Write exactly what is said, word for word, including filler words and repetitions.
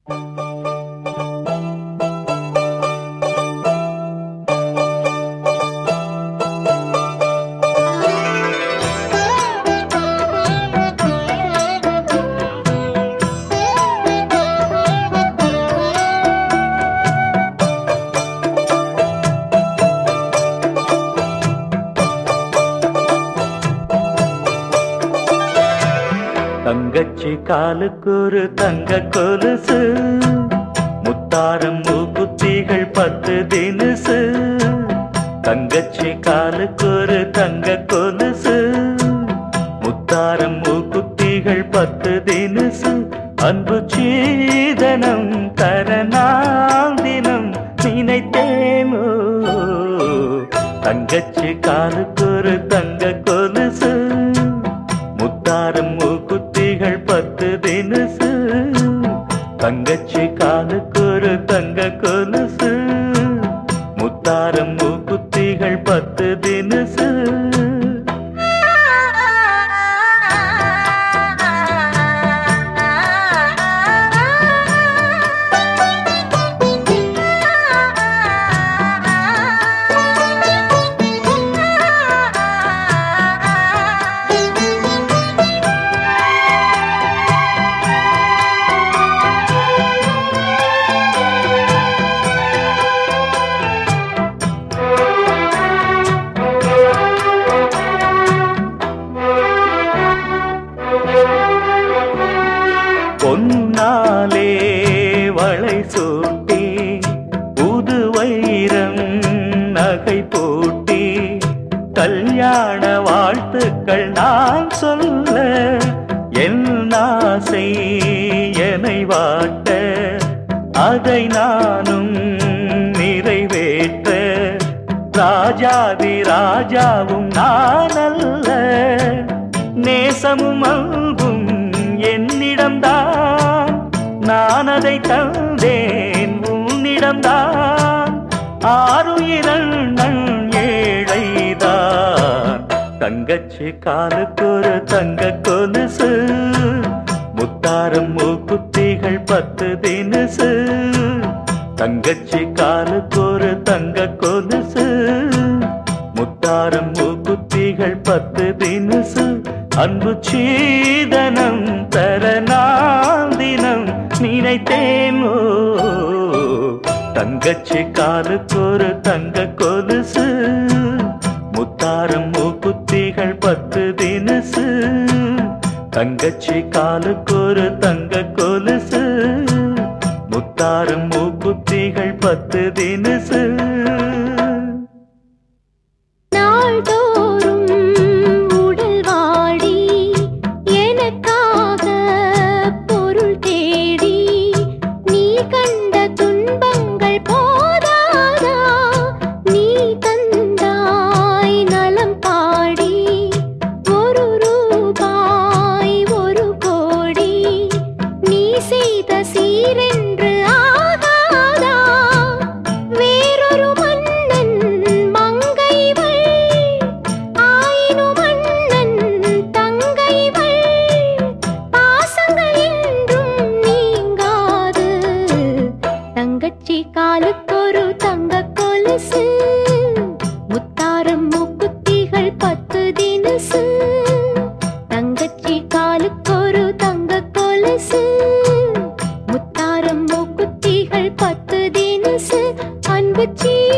தங்கச்சி காலுக்கு ஒரு தங்க கொலுசு, முத்தாரம் மூக்குத்திகள் பத்து தினுசு. தங்கச்சி காலுக்கு ஒரு தங்க கொலுசு, முத்தாரம் மூக்குத்திகள் பத்து தினுசு. அன்பு சீதனம் தரநாள் தினம் நினைத்தேனோ. தங்கச்சி காலுக்கு ஒரு தங்க கொலுசு, முத்தாரம் மூக்குத்திகள் பத்து தினுசு. தங்கச்சி காலுக்கு ஒரு தங்க கொலுசு, முத்தாரம் மூக்குத்திகள் பத்து தினுசு. பொன்னாலே வளை சூட்டி, புது வைரம் நகை போட்டி, கல்யாண வாழ்த்துக்கள் நான் சொல்ல, என் ஆசை என்னை வாட்ட, அதை நானும் நிறைவேற்ற. ராஜாதி ராஜாவும் நான் அல்ல, நேசமும் அன்பும் என்னிடம்தான், நான் அதை தந்தேன் உன்னிடம்தான். ஆறுயிரண்ணன் ஏழைதான். தங்கச்சி காலுக்கு ஒரு தங்க கொலுசு, முத்தாரம் மூக்குத்திகள் பத்து தினுசு. தங்கச்சி காலுக்கு ஒரு தங்க கொலுசு, முத்தாரம் மூக்குத்திகள் பத்து தினுசு. அன்பு சீதனம் தரநாள் தினம் நினைத்தேனோ. தங்கச்சி காலுக்கு ஒரு தங்க கொலுசு, முத்தாரம் மூக்குத்திகள் பத்து தினுசு. தங்கச்சி காலுக்கு ஒரு தங்க கொலுசு, முத்தாரம் மூக்குத்திகள் பத்து தினுசு. தங்கச்சி காலுக்கொரு தங்க கொலுசு, முத்தாரம் மூக்குத்திகள் பத்து தினுசு. தங்கச்சி காலுக்கொரு தங்க கொலுசு, முத்தாரம் மூக்குத்திகள் பத்து தினுசு. அன்பு